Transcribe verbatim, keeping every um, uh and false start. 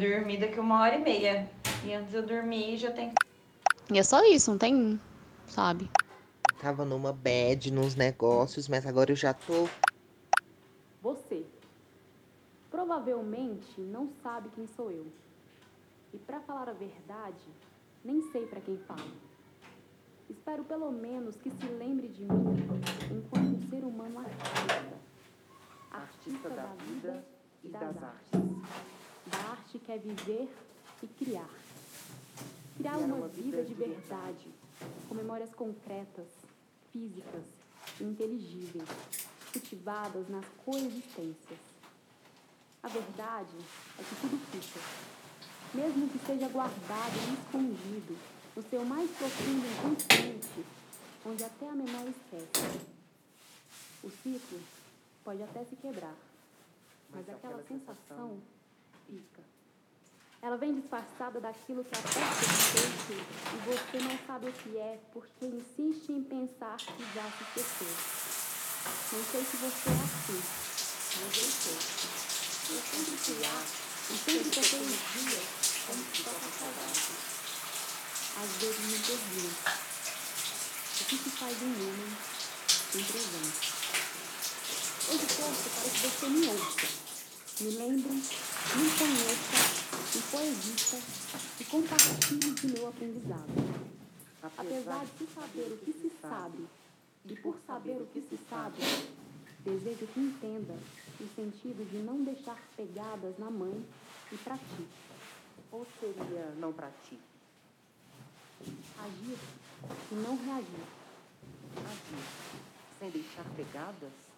dormir daqui uma hora e meia. E antes de eu dormir já tem que... E é só isso, não tem, sabe? Tava numa bad, nos negócios, mas agora eu já tô. Você provavelmente não sabe quem sou eu. E para falar a verdade, nem sei para quem falo. Espero pelo menos que se lembre de mim enquanto um ser humano artista. Artista da vida e das artes. Da arte que é viver e criar. Criar uma vida de verdade, com memórias concretas, físicas e inteligíveis, cultivadas nas coexistências. A verdade é que tudo fica, mesmo que seja guardado e escondido no seu mais profundo inconsciente, onde até a memória esquece. O ciclo pode até se quebrar, mas aquela sensação fica. Ela vem disfarçada daquilo que aperta o peito e você não sabe o que é porque insiste em pensar que já se esqueceu. Não sei se você é assim, mas eu sou. Eu sempre fui lá e sempre toquei os dias como se toca saudade. Às vezes me pergunto, o que se faz um homem sem presente? Hoje torço para que você me ouça, me lembre, me conheça, me coexista e compartilhe de meu aprendizado. Apesar de saber o que se sabe e por saber o que se sabe, desejo que entenda o sentido de não deixar pegadas na mãe e pratique. Ou seria não pratique? Agir e não reagir. Agir sem deixar pegadas?